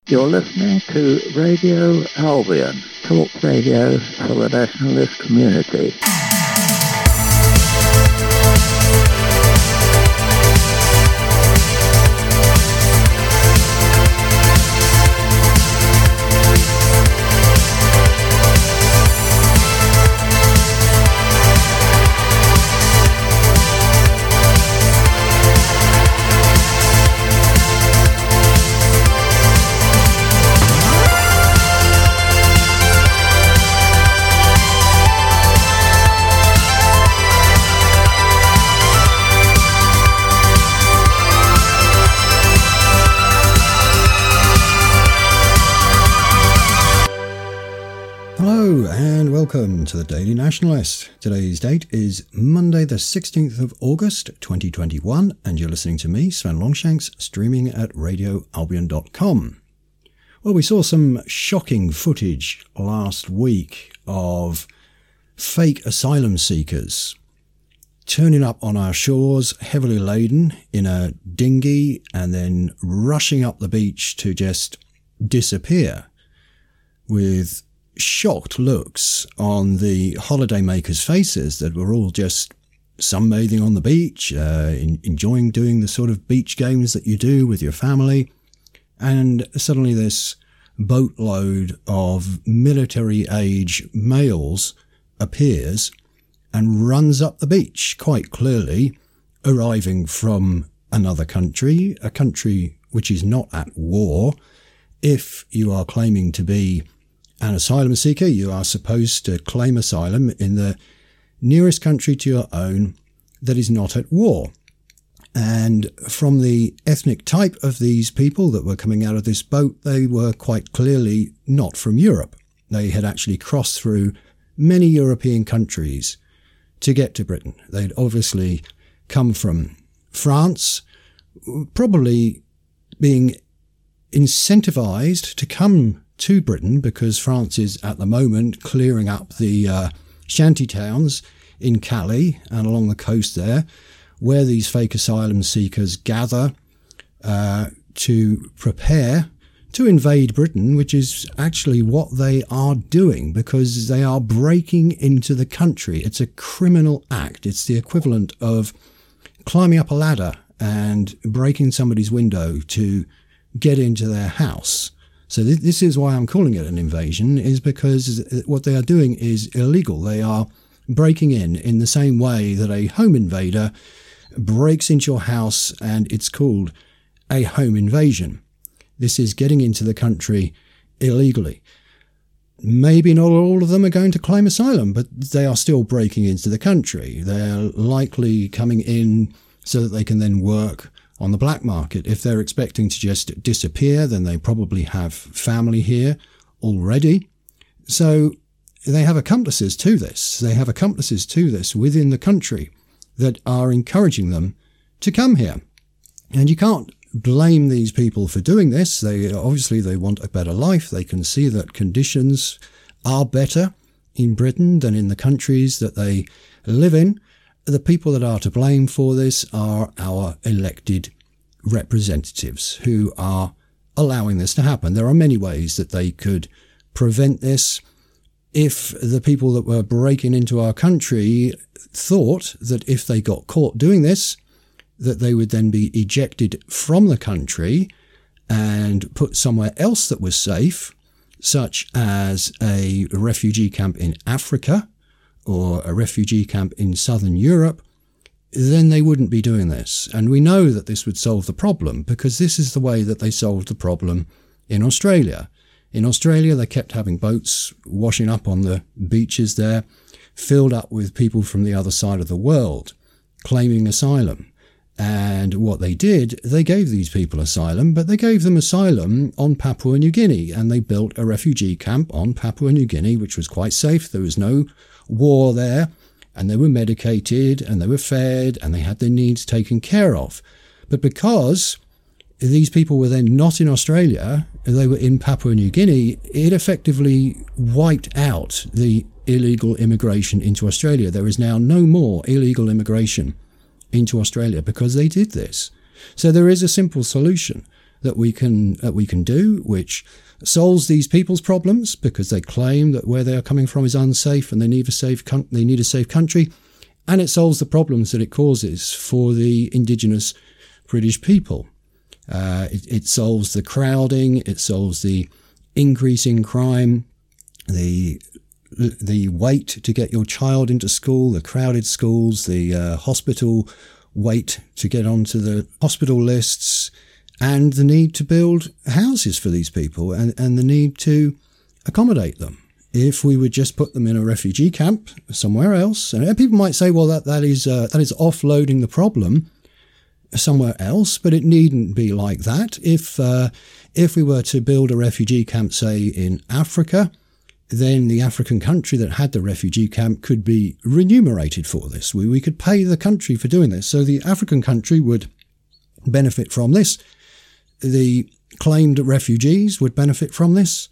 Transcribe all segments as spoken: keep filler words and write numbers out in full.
You're listening to Radio Albion, talk radio for the nationalist community. Welcome to the Daily Nationalist. Today's date is Monday the sixteenth of August twenty twenty-one, and you're listening to me, Sven Longshanks, streaming at radio albion dot com. Well, we saw some shocking footage last week of fake asylum seekers turning up on our shores, heavily laden, in a dinghy, and then rushing up the beach to just disappear, with shocked looks on the holidaymakers' faces that were all just sunbathing on the beach, uh, in, enjoying doing the sort of beach games that you do with your family. And suddenly this boatload of military-age males appears and runs up the beach, quite clearly arriving from another country, a country which is not at war. If you are claiming to be an asylum seeker, you are supposed to claim asylum in the nearest country to your own that is not at war. And from the ethnic type of these people that were coming out of this boat, they were quite clearly not from Europe. They had actually crossed through many European countries to get to Britain. They'd obviously come from France, probably being incentivized to come to Britain because France is at the moment clearing up the uh, shanty towns in Calais and along the coast there, where these fake asylum seekers gather uh, to prepare to invade Britain, which is actually what they are doing because they are breaking into the country. It's a criminal act. It's the equivalent of climbing up a ladder and breaking somebody's window to get into their house. So th- this is why I'm calling it an invasion, is because what they are doing is illegal. They are breaking in in the same way that a home invader breaks into your house, and it's called a home invasion. This is getting into the country illegally. Maybe not all of them are going to claim asylum, but they are still breaking into the country. They're likely coming in so that they can then work on the black market. If they're expecting to just disappear, then they probably have family here already. So they have accomplices to this. They have accomplices to this within the country that are encouraging them to come here. And you can't blame these people for doing this. They obviously they want a better life. They can see that conditions are better in Britain than in the countries that they live in. The people that are to blame for this are our elected representatives who are allowing this to happen. There are many ways that they could prevent this. If the people that were breaking into our country thought that if they got caught doing this, that they would then be ejected from the country and put somewhere else that was safe, such as a refugee camp in Africa or a refugee camp in southern Europe, then they wouldn't be doing this. And we know that this would solve the problem because this is the way that they solved the problem in Australia. In Australia, they kept having boats washing up on the beaches there, filled up with people from the other side of the world, claiming asylum. And what they did, they gave these people asylum, but they gave them asylum on Papua New Guinea, and they built a refugee camp on Papua New Guinea, which was quite safe. There was no war there, and they were medicated, and they were fed, and they had their needs taken care of. But because these people were then not in Australia, they were in Papua New Guinea, it effectively wiped out the illegal immigration into Australia. There is now no more illegal immigration into Australia because they did this. So there is a simple solution. that we can that we can do, which solves these people's problems because they claim that where they are coming from is unsafe and they need a safe con- they need a safe country, and it solves the problems that it causes for the indigenous British people. Uh, it, it solves the crowding, it solves the increase in crime, the the wait to get your child into school, the crowded schools, the uh, hospital wait to get onto the hospital lists, and the need to build houses for these people and, and the need to accommodate them. If we would just put them in a refugee camp somewhere else, and people might say, well, that, that is uh, that is offloading the problem somewhere else, but it needn't be like that. If uh, if we were to build a refugee camp, say, in Africa, then the African country that had the refugee camp could be remunerated for this. We, we could pay the country for doing this. So the African country would benefit from this. The claimed refugees would benefit from this.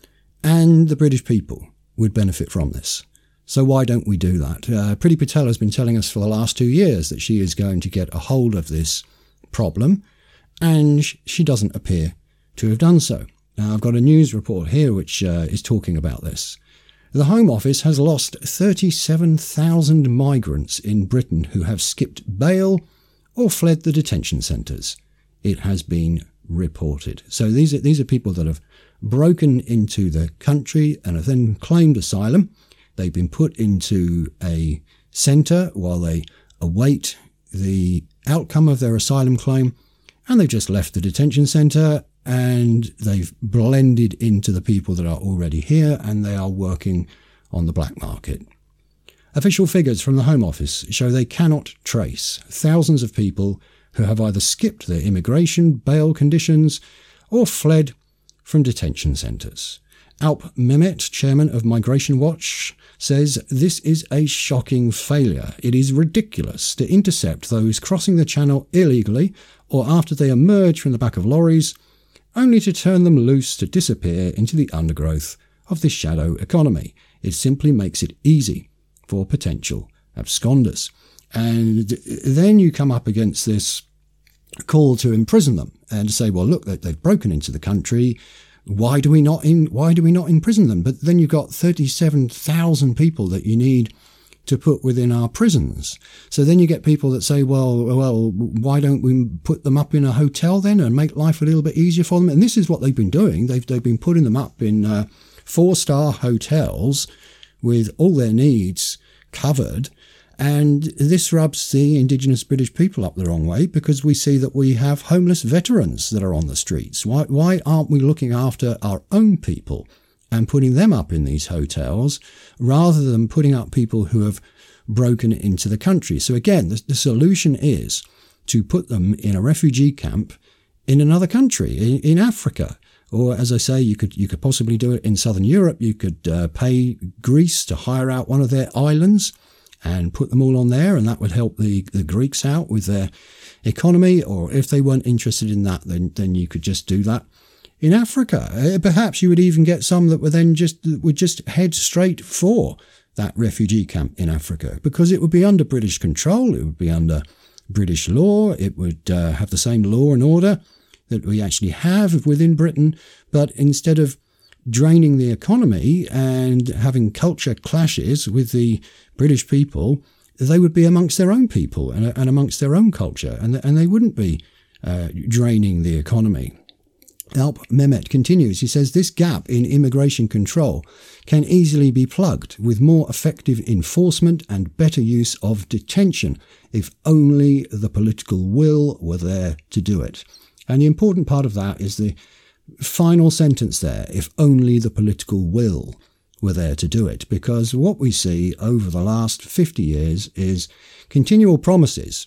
And the British people would benefit from this. So why don't we do that? Uh, Priti Patel has been telling us for the last two years that she is going to get a hold of this problem, and she doesn't appear to have done so. Now, I've got a news report here which uh, is talking about this. The Home Office has lost thirty-seven thousand migrants in Britain who have skipped bail or fled the detention centres. It has been reported. So these are, these are people that have broken into the country and have then claimed asylum. They've been put into a centre while they await the outcome of their asylum claim, and they've just left the detention centre and they've blended into the people that are already here, and they are working on the black market. Official figures from the Home Office show they cannot trace thousands of people who have either skipped their immigration bail conditions or fled from detention centres. Alp Mehmet, chairman of Migration Watch, says this is a shocking failure. It is ridiculous to intercept those crossing the channel illegally or after they emerge from the back of lorries, only to turn them loose to disappear into the undergrowth of the shadow economy. It simply makes it easy for potential absconders. And then you come up against this call to imprison them and say, well, look, they've broken into the country. Why do we not in, why do we not imprison them? But then you've got thirty-seven thousand people that you need to put within our prisons. So then you get people that say, well, well, why don't we put them up in a hotel then and make life a little bit easier for them? And this is what they've been doing. They've, they've been putting them up in uh, four-star hotels with all their needs covered. And this rubs the indigenous British people up the wrong way because we see that we have homeless veterans that are on the streets. Why, why aren't we looking after our own people and putting them up in these hotels rather than putting up people who have broken into the country? So again, the, the solution is to put them in a refugee camp in another country, in, in Africa. Or, as I say, you could you could possibly do it in southern Europe. You could uh, pay Greece to hire out one of their islands and put them all on there, and that would help the, the Greeks out with their economy. Or if they weren't interested in that, then then you could just do that in Africa. Uh, perhaps you would even get some that would then just would just head straight for that refugee camp in Africa, because it would be under British control, it would be under British law, it would uh, have the same law and order that we actually have within Britain, but instead of draining the economy and having culture clashes with the British people, they would be amongst their own people and, and amongst their own culture, and, and they wouldn't be uh, draining the economy. Alp Mehmet continues. He says, this gap in immigration control can easily be plugged with more effective enforcement and better use of detention if only the political will were there to do it. And the important part of that is the final sentence there, if only the political will were there to do it. Because what we see over the last fifty years is continual promises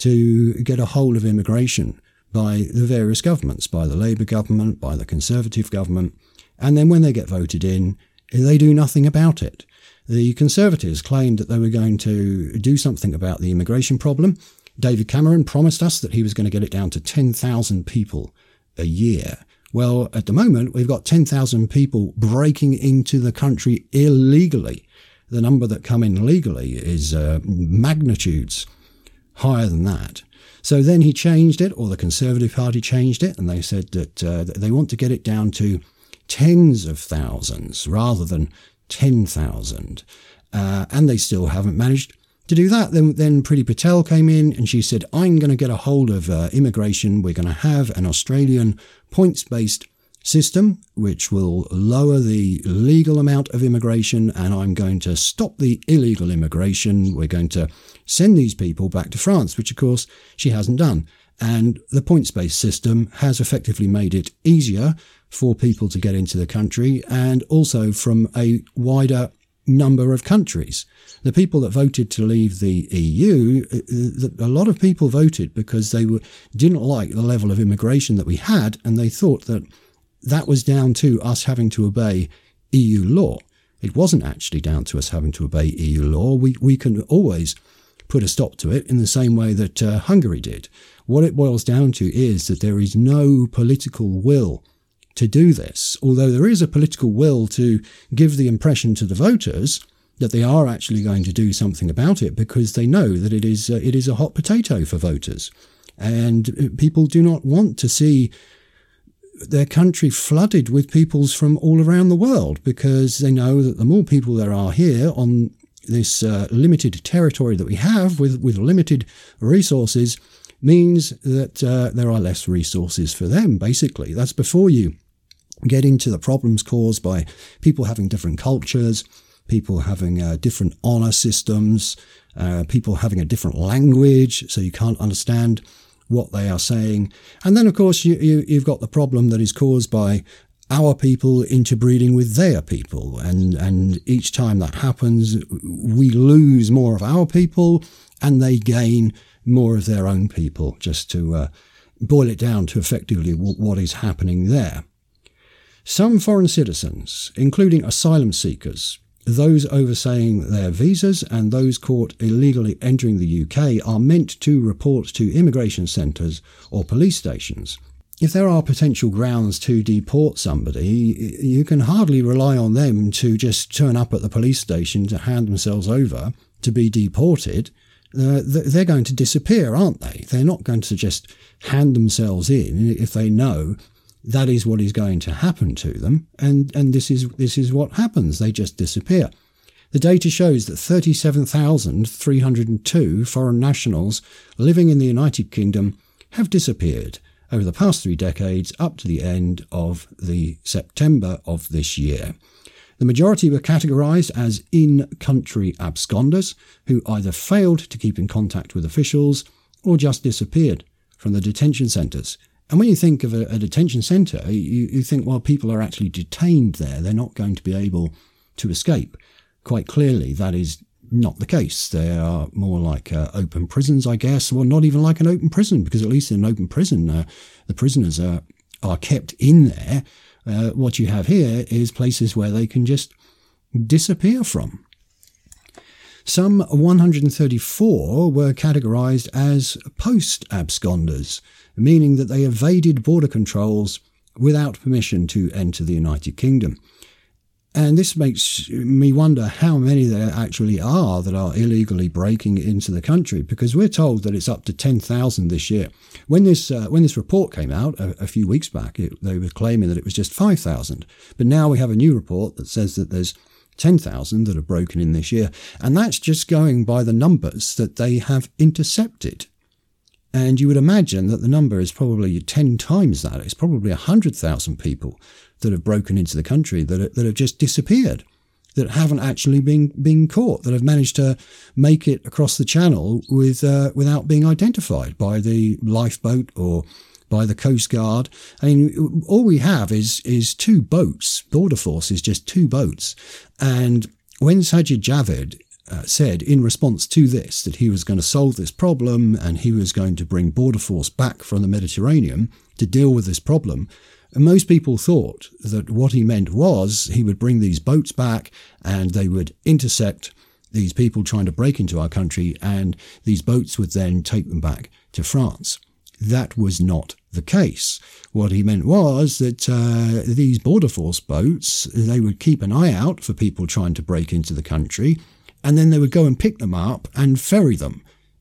to get a hold of immigration by the various governments, by the Labour government, by the Conservative government, and then when they get voted in, they do nothing about it. The Conservatives claimed that they were going to do something about the immigration problem. David Cameron promised us that he was going to get it down to ten thousand people a year. Well, at the moment, we've got ten thousand people breaking into the country illegally. The number that come in legally is uh, magnitudes higher than that. So then he changed it, or the Conservative Party changed it, and they said that, uh, that they want to get it down to tens of thousands rather than ten thousand. Uh, and they still haven't managed to do that. Then, then Priti Patel came in and she said, I'm going to get a hold of uh, immigration. We're going to have an Australian points-based system, which will lower the legal amount of immigration, and I'm going to stop the illegal immigration. We're going to send these people back to France, which of course she hasn't done. And the points-based system has effectively made it easier for people to get into the country, and also from a wider number of countries. The people that voted to leave the E U, a lot of people voted because they were, didn't like the level of immigration that we had, and they thought that that was down to us having to obey E U law. It wasn't actually down to us having to obey E U law. We we can always put a stop to it in the same way that uh, Hungary did. What it boils down to is that there is no political will to do this, although there is a political will to give the impression to the voters that they are actually going to do something about it, because they know that it is uh, it is a hot potato for voters, and people do not want to see their country flooded with peoples from all around the world, because they know that the more people there are here on this uh, limited territory that we have with, with limited resources means that uh, there are less resources for them, basically. That's before you get into the problems caused by people having different cultures, people having uh, different honour systems, uh, people having a different language, so you can't understand what they are saying. And then, of course, you, you, you've got the problem that is caused by our people interbreeding with their people. And, and each time that happens, we lose more of our people and they gain more of their own people, just to uh, boil it down to effectively w- what is happening there. Some foreign citizens, including asylum seekers, those overstaying their visas and those caught illegally entering the U K, are meant to report to immigration centres or police stations. If there are potential grounds to deport somebody, you can hardly rely on them to just turn up at the police station to hand themselves over to be deported. Uh, they're going to disappear, aren't they? They're not going to just hand themselves in if they know that is what is going to happen to them, and, and this is this is what happens. They just disappear. The data shows that thirty-seven thousand three hundred two foreign nationals living in the United Kingdom have disappeared over the past three decades up to the end of the September of this year. The majority were categorised as in-country absconders who either failed to keep in contact with officials or just disappeared from the detention centres. And when you think of a, a detention centre, you, you think, well, people are actually detained there. They're not going to be able to escape. Quite clearly, that is not the case. They are more like uh, open prisons, I guess. Well, not even like an open prison, because at least in an open prison, uh, the prisoners are, are kept in there. Uh, what you have here is places where they can just disappear from. Some one hundred thirty-four were categorised as post-absconders, meaning that they evaded border controls without permission to enter the United Kingdom. And this makes me wonder how many there actually are that are illegally breaking into the country, because we're told that it's up to ten thousand this year. When this uh, when this report came out a, a few weeks back, it, they were claiming that it was just five thousand. But now we have a new report that says that there's ten thousand that have broken in this year. And that's just going by the numbers that they have intercepted. And you would imagine that the number is probably ten times that. It's probably one hundred thousand people that have broken into the country that, are, that have just disappeared, that haven't actually been, been caught, that have managed to make it across the channel with uh, without being identified by the lifeboat or by the Coast Guard. I mean, all we have is is two boats. Border Force is just two boats. And when Sajid Javid Uh, said in response to this that he was going to solve this problem and he was going to bring Border Force back from the Mediterranean to deal with this problem, and most people thought that what he meant was he would bring these boats back and they would intercept these people trying to break into our country, and these boats would then take them back to France. That was not the case. What he meant was that uh, these Border Force boats, they would keep an eye out for people trying to break into the country, and then they would go and pick them up and ferry them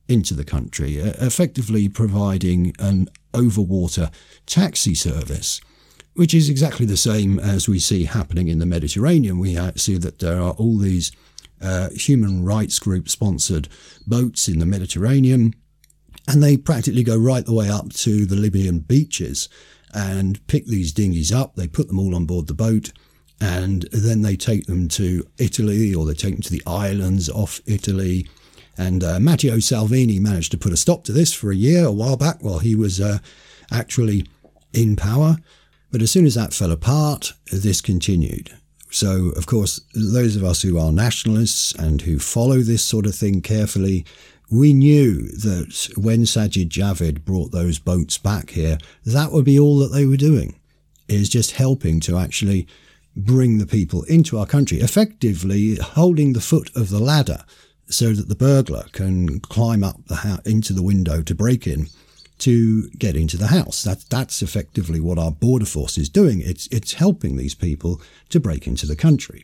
into the country, effectively providing an overwater taxi service, which is exactly the same as we see happening in the Mediterranean. We see that there are all these uh, human rights group sponsored boats in the Mediterranean, and they practically go right the way up to the Libyan beaches and pick these dinghies up. They put them all on board the boat, and then they take them to Italy, or they take them to the islands off Italy. And uh, Matteo Salvini managed to put a stop to this for a year, a while back, while he was uh, actually in power. But as soon as that fell apart, this continued. So, of course, those of us who are nationalists and who follow this sort of thing carefully, we knew that when Sajid Javid brought those boats back here, that would be all that they were doing, is just helping to actually bring the people into our country, effectively holding the foot of the ladder so that the burglar can climb up the house, into the window to break in, to get into the house. That, that's effectively what our border force is doing. It's, it's helping these people to break into the country.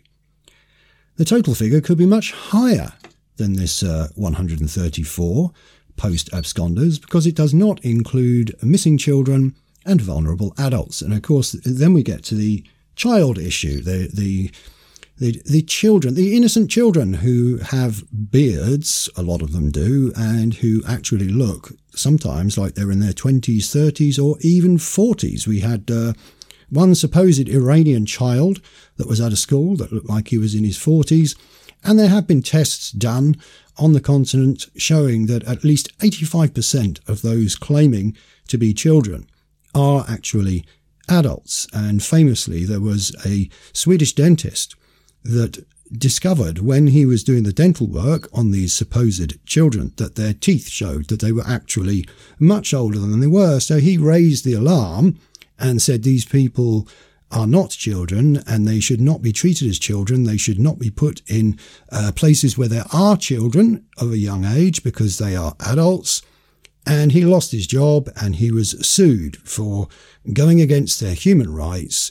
The total figure could be much higher than this uh, one hundred thirty-four post-absconders, because it does not include missing children and vulnerable adults. And of course, then we get to the child issue, the the the, the children, the innocent children who have beards, a lot of them do, and who actually look sometimes like they're in their twenties, thirties, or even forties. We had uh, one supposed Iranian child that was at a school that looked like he was in his forties. And there have been tests done on the continent showing that at least eighty-five percent of those claiming to be children are actually adults. And famously, there was a Swedish dentist that discovered when he was doing the dental work on these supposed children that their teeth showed that they were actually much older than they were. So he raised the alarm and said these people are not children and they should not be treated as children. They should not be put in uh, places where there are children of a young age because they are adults. And he lost his job and he was sued for going against their human rights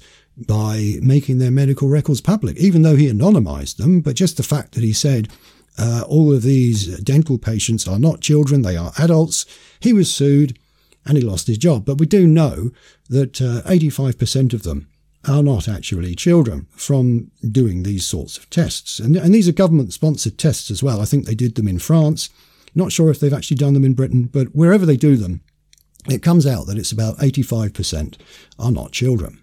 by making their medical records public, even though he anonymized them. But just the fact that he said uh, all of these dental patients are not children, they are adults, he was sued and he lost his job. But we do know that uh, eighty-five percent of them are not actually children from doing these sorts of tests. And, and these are government-sponsored tests as well. I think they did them in France. Not sure if they've actually done them in Britain, but wherever they do them, it comes out that it's about eighty-five percent are not children.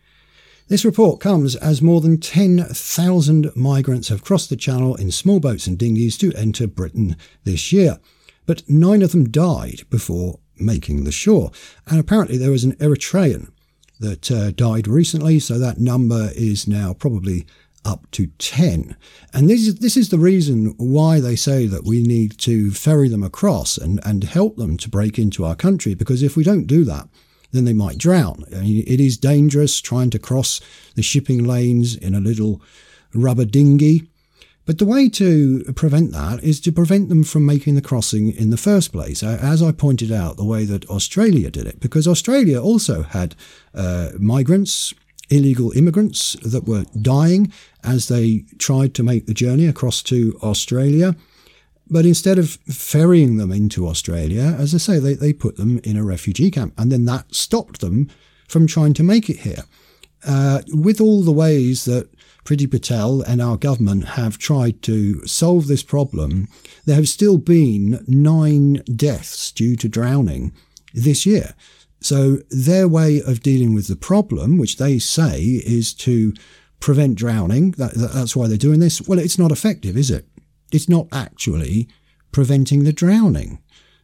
This report comes as more than ten thousand migrants have crossed the channel in small boats and dinghies to enter Britain this year, but nine of them died before making the shore. And apparently there was an Eritrean that uh, died recently, so that number is now probably up to ten. And this is, this is the reason why they say that we need to ferry them across and, and help them to break into our country, because if we don't do that, then they might drown. I mean, it is dangerous trying to cross the shipping lanes in a little rubber dinghy. But the way to prevent that is to prevent them from making the crossing in the first place, as I pointed out, the way that Australia did it, because Australia also had uh, migrants, illegal immigrants that were dying as they tried to make the journey across to Australia. But instead of ferrying them into Australia, as I say, they, they put them in a refugee camp, and then that stopped them from trying to make it here. Uh, with all the ways that Priti Patel and our government have tried to solve this problem, there have still been nine deaths due to drowning this year. So their way of dealing with the problem, which they say is to prevent drowning, that, that's why they're doing this. Well, it's not effective, is it? It's not actually preventing the drowning.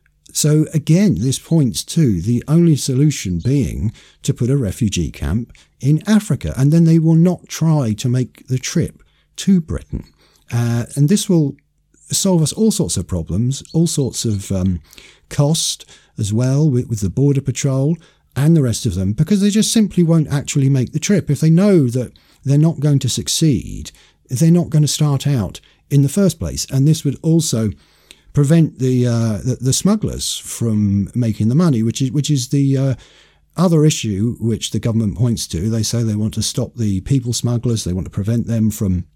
So again, this points to the only solution being to put a refugee camp in Africa, and then they will not try to make the trip to Britain. Uh, and this will solve us all sorts of problems, all sorts of um, cost as well with, with the Border Patrol and the rest of them, because they just simply won't actually make the trip. If they know that they're not going to succeed, they're not going to start out in the first place. And this would also prevent the, uh, the the smugglers from making the money, which is which is the uh, other issue which the government points to. They say they want to stop the people smugglers. They want to prevent them from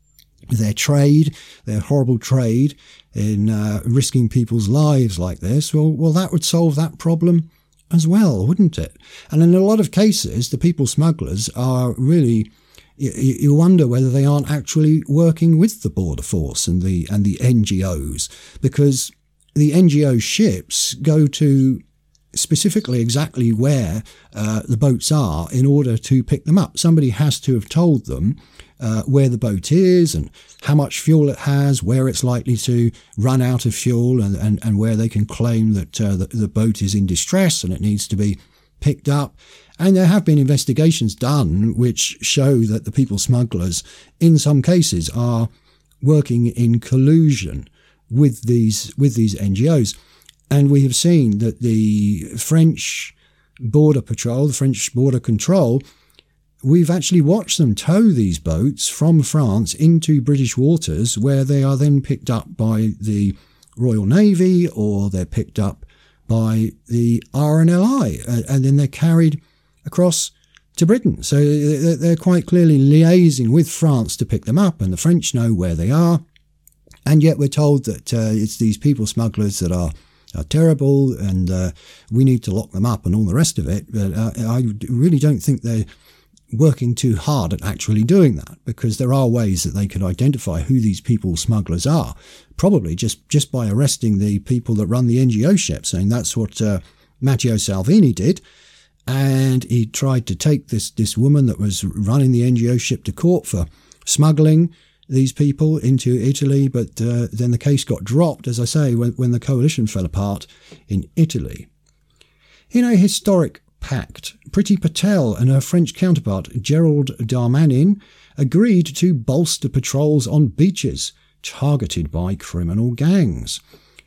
their trade, their horrible trade in uh, risking people's lives like this, well, well, that would solve that problem as well, wouldn't it? And in a lot of cases, the people smugglers are really, you, you wonder whether they aren't actually working with the border force and the and the N G Os, because the N G O ships go to specifically exactly where uh, the boats are in order to pick them up. Somebody has to have told them uh, where the boat is and how much fuel it has, where it's likely to run out of fuel, and, and, and where they can claim that uh, the, the boat is in distress and it needs to be picked up. And there have been investigations done which show that the people smugglers, in some cases, are working in collusion with these with these N G Os. And we have seen that the French border patrol, the French border control, we've actually watched them tow these boats from France into British waters, where they are then picked up by the Royal Navy, or they're picked up by the R N L I, and then they're carried across to Britain. So they're quite clearly liaising with France to pick them up, and the French know where they are. And yet we're told that uh, it's these people smugglers that are are terrible, and uh, we need to lock them up and all the rest of it. But uh, I really don't think they're working too hard at actually doing that, because there are ways that they could identify who these people smugglers are, probably just, just by arresting the people that run the N G O ships. And that's what uh, Matteo Salvini did. And he tried to take this, this woman that was running the N G O ship to court for smuggling these people into Italy, but uh, then the case got dropped, as I say, when, when the coalition fell apart in Italy. In a historic pact, Priti Patel and her French counterpart, Gerald Darmanin, agreed to bolster patrols on beaches targeted by criminal gangs.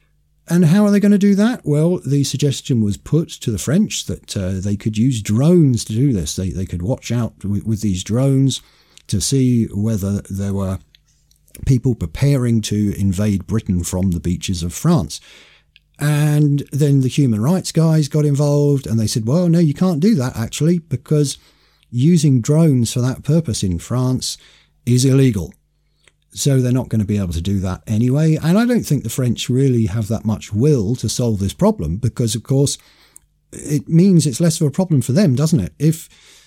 And how are they going to do that? Well, the suggestion was put to the French that uh, they could use drones to do this. They, they could watch out with, with these drones to see whether there were people preparing to invade Britain from the beaches of France. And then the human rights guys got involved, and they said, well, no, you can't do that, actually, because using drones for that purpose in France is illegal. So they're not going to be able to do that anyway. And I don't think the French really have that much will to solve this problem, because, of course, it means it's less of a problem for them, doesn't it? If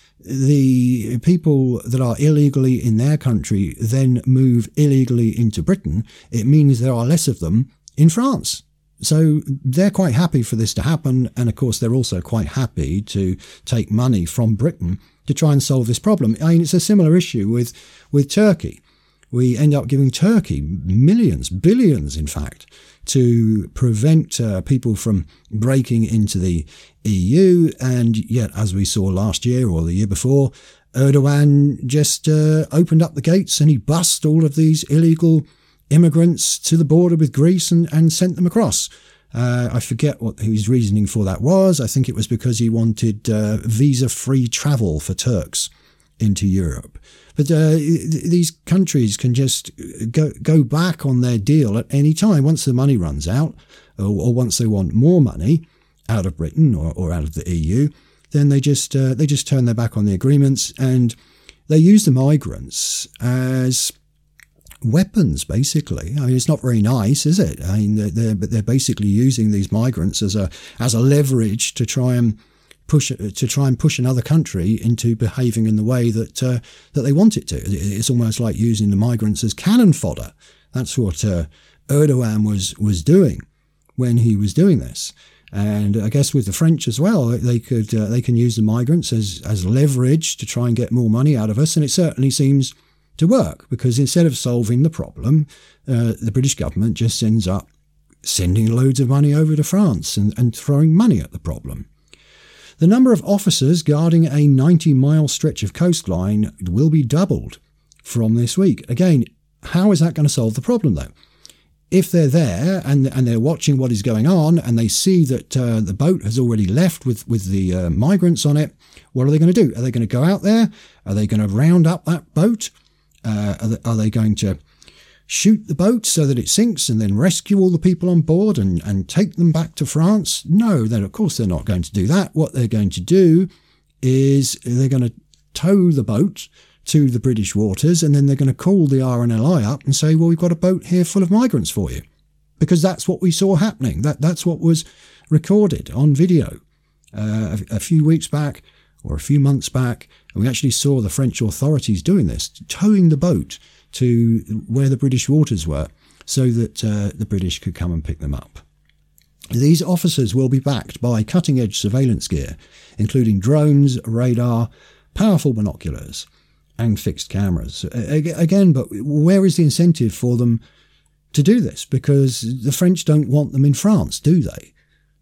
the people that are illegally in their country then move illegally into Britain, it means there are less of them in France. So they're quite happy for this to happen. And of course, they're also quite happy to take money from Britain to try and solve this problem. I mean, it's a similar issue with, with Turkey. We end up giving Turkey millions, billions, in fact, to prevent uh, people from breaking into the E U. And yet, as we saw last year or the year before, Erdogan just uh, opened up the gates and he bussed all of these illegal immigrants to the border with Greece and, and sent them across. Uh, I forget what his reasoning for that was. I think it was because he wanted uh, visa-free travel for Turks into Europe. But uh, these countries can just go go back on their deal at any time. Once the money runs out, or, or once they want more money out of Britain or, or out of the E U, then they just uh, they just turn their back on the agreements, and they use the migrants as weapons, basically. I mean, it's not very nice, is it? I mean, they're they're basically using these migrants as a as a leverage to try and push to try and push another country into behaving in the way that uh, that they want it to. It's almost like using the migrants as cannon fodder. That's what uh, Erdogan was was doing when he was doing this. And I guess with the French as well, they could uh, they can use the migrants as as leverage to try and get more money out of us. And it certainly seems to work, because instead of solving the problem, uh, the British government just ends up sending loads of money over to France and, and throwing money at the problem. The number of officers guarding a ninety mile stretch of coastline will be doubled from this week. Again, how is that going to solve the problem, though? If they're there and and they're watching what is going on, and they see that uh, the boat has already left with, with the uh, migrants on it, what are they going to do? Are they going to go out there? Are they going to round up that boat? Uh, are, they, are they going to shoot the boat so that it sinks and then rescue all the people on board and, and take them back to France? No, then of course they're not going to do that. What they're going to do is they're going to tow the boat to the British waters, and then they're going to call the R N L I up and say, well, we've got a boat here full of migrants for you. Because that's what we saw happening. That That's what was recorded on video uh, a, a few weeks back or a few months back. And we actually saw the French authorities doing this, towing the boat to where the British waters were so that uh, the British could come and pick them up. These officers will be backed by cutting-edge surveillance gear, including drones, radar, powerful binoculars, and fixed cameras. Again, but where is the incentive for them to do this? Because the French don't want them in France, do they?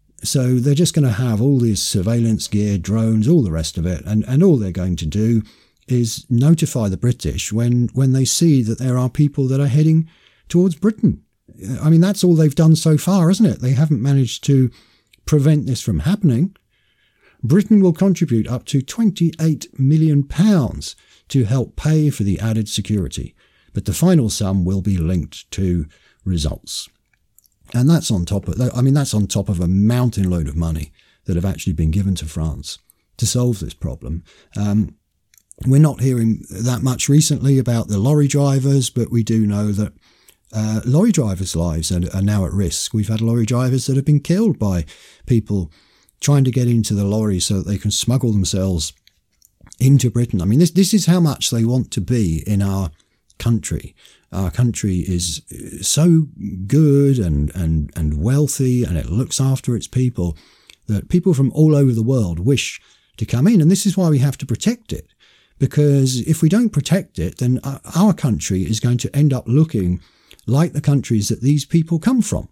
So they're just going to have all this surveillance gear, drones, all the rest of it, and, and all they're going to do is notify the British when, when they see that there are people that are heading towards Britain. I mean, that's all they've done so far, isn't it? They haven't managed to prevent this from happening. Britain will contribute up to twenty-eight million pounds to help pay for the added security, but the final sum will be linked to results. And that's on top of, I mean, that's on top of a mountain load of money that have actually been given to France to solve this problem. Um, we're not hearing that much recently about the lorry drivers, but we do know that uh, lorry drivers' lives are, are now at risk. We've had lorry drivers that have been killed by people trying to get into the lorry so that they can smuggle themselves into Britain. I mean, this this is how much they want to be in our country. Our country is so good and, and, and wealthy, and it looks after its people, that people from all over the world wish to come in. And this is why we have to protect it. Because if we don't protect it, then our country is going to end up looking like the countries that these people come from.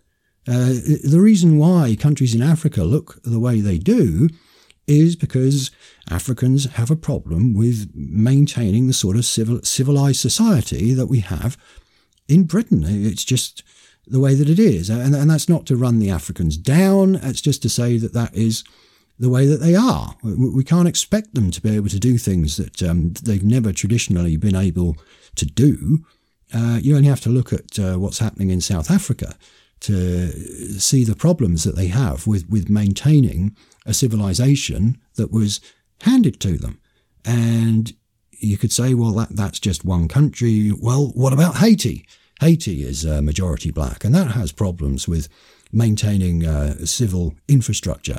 Uh, the reason why countries in Africa look the way they do is because Africans have a problem with maintaining the sort of civil, civilized society that we have in Britain. It's just the way that it is. And, and that's not to run the Africans down. It's just to say that that is the way that they are. We, we can't expect them to be able to do things that um, they've never traditionally been able to do. Uh, you only have to look at uh, what's happening in South Africa to see the problems that they have with, with maintaining a civilization that was handed to them. And you could say, well, that, that's just one country. Well, what about Haiti? Haiti is uh, majority black, and that has problems with maintaining uh, civil infrastructure.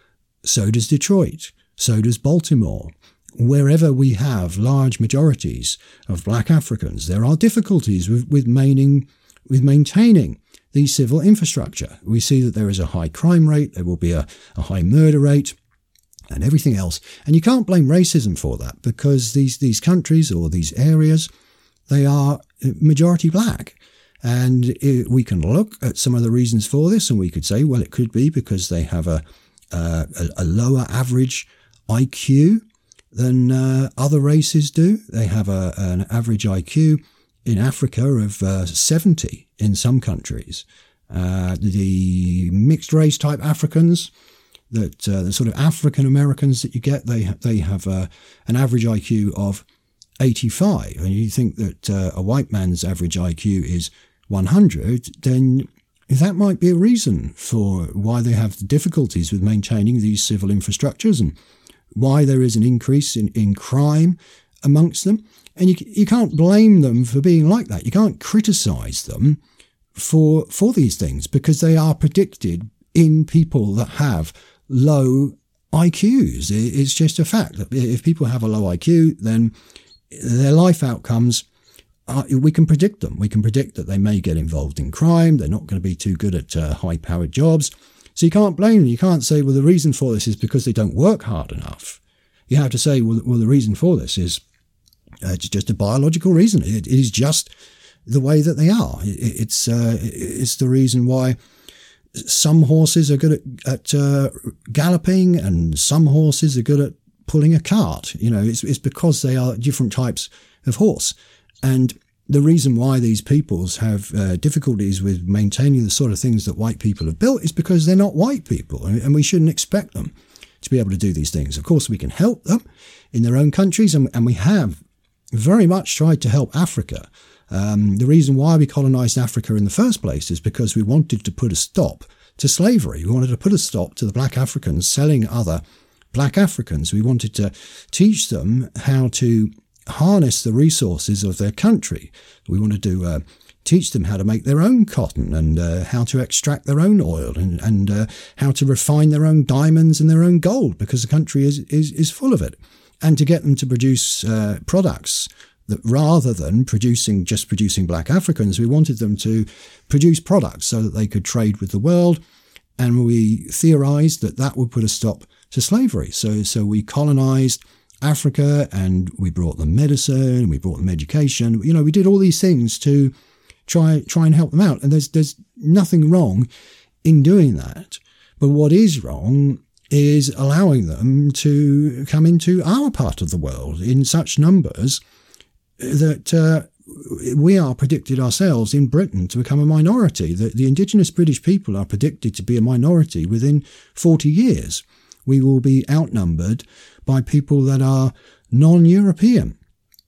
So does Detroit. So does Baltimore. Wherever we have large majorities of black Africans, there are difficulties with, with, maintaining, with maintaining the civil infrastructure. We see that there is a high crime rate, there will be a, a high murder rate, and everything else. And you can't blame racism for that, because these, these countries or these areas, they are majority black. And it, we can look at some of the reasons for this, and we could say, well, it could be because they have a, a, a lower average I Q than uh, other races do. They have a, an average I Q in Africa of uh, seventy in some countries. Uh, the mixed race type Africans, that uh, the sort of African Americans that you get, they they have uh, an average I Q of eighty-five. And you think that uh, a white man's average I Q is one hundred, then that might be a reason for why they have difficulties with maintaining these civil infrastructures and why there is an increase in, in crime amongst them. And you you can't blame them for being like that. You can't criticize them for for these things, because they are predicted in people that have low I Qs. It's just a fact that if people have a low I Q, then their life outcomes, are, we can predict them. We can predict that they may get involved in crime. They're not going to be too good at uh, high-powered jobs. So you can't blame them. You can't say, well, the reason for this is because they don't work hard enough. You have to say, well, well the reason for this is Uh, it's just a biological reason. It, it is just the way that they are. It, it's uh, it's the reason why some horses are good at, at uh, galloping and some horses are good at pulling a cart. You know, it's, it's because they are different types of horse. And the reason why these peoples have uh, difficulties with maintaining the sort of things that white people have built is because they're not white people, and we shouldn't expect them to be able to do these things. Of course, we can help them in their own countries, and, and we have very much tried to help Africa. Um, the reason why we colonized Africa in the first place is because we wanted to put a stop to slavery. We wanted to put a stop to the black Africans selling other black Africans. We wanted to teach them how to harness the resources of their country. We wanted to uh, teach them how to make their own cotton and uh, how to extract their own oil and, and uh, how to refine their own diamonds and their own gold, because the country is, is, is full of it. And to get them to produce uh, products that, rather than producing just producing black Africans, we wanted them to produce products so that they could trade with the world. And we theorized that that would put a stop to slavery. So, so we colonized Africa, and we brought them medicine, we brought them education. You know, we did all these things to try try and help them out. And there's there's nothing wrong in doing that. But what is wrong is allowing them to come into our part of the world in such numbers that uh, we are predicted ourselves in Britain to become a minority. The, the indigenous British people are predicted to be a minority within forty years. We will be outnumbered by people that are non-European.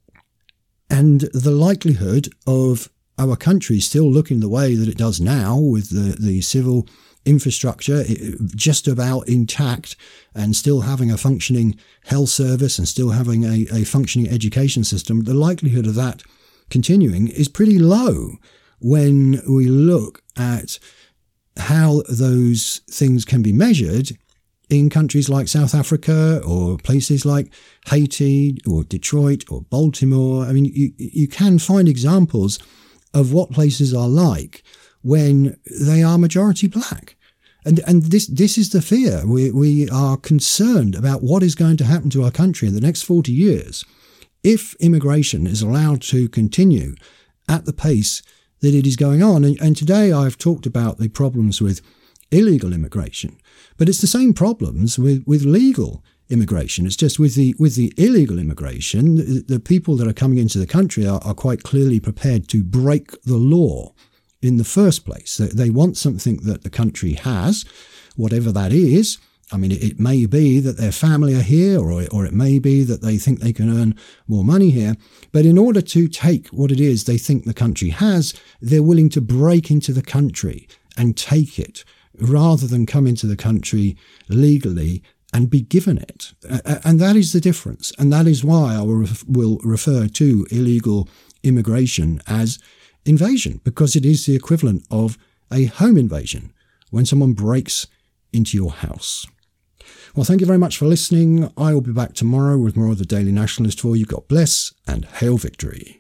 And the likelihood of our country still looking the way that it does now, with the, the civil infrastructure just about intact and still having a functioning health service and still having a, a functioning education system, the likelihood of that continuing is pretty low when we look at how those things can be measured in countries like South Africa or places like Haiti or Detroit or Baltimore. I mean, you, you can find examples of what places are like when they are majority black. And and this this is the fear. We we are concerned about what is going to happen to our country in the next forty years if immigration is allowed to continue at the pace that it is going on. And, and today I've talked about the problems with illegal immigration, but it's the same problems with, with legal immigration. It's just with the with the illegal immigration, the, the people that are coming into the country are, are quite clearly prepared to break the law in the first place. They, they want something that the country has, whatever that is. I mean, it, it may be that their family are here, or, or it may be that they think they can earn more money here. But in order to take what it is they think the country has, they're willing to break into the country and take it, rather than come into the country legally and be given it. And that is the difference. And that is why I will refer to illegal immigration as invasion, because it is the equivalent of a home invasion when someone breaks into your house. Well, thank you very much for listening. I will be back tomorrow with more of the Daily Nationalist for you. God bless and hail victory.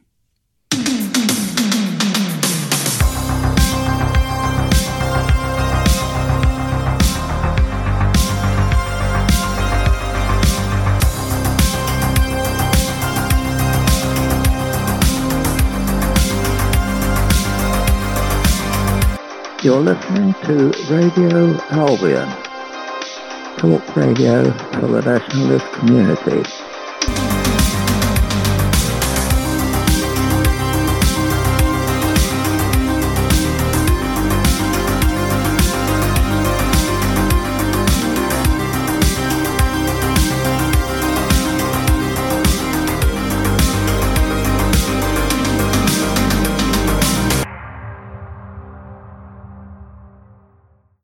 You're listening to Radio Albion, talk radio for the nationalist community.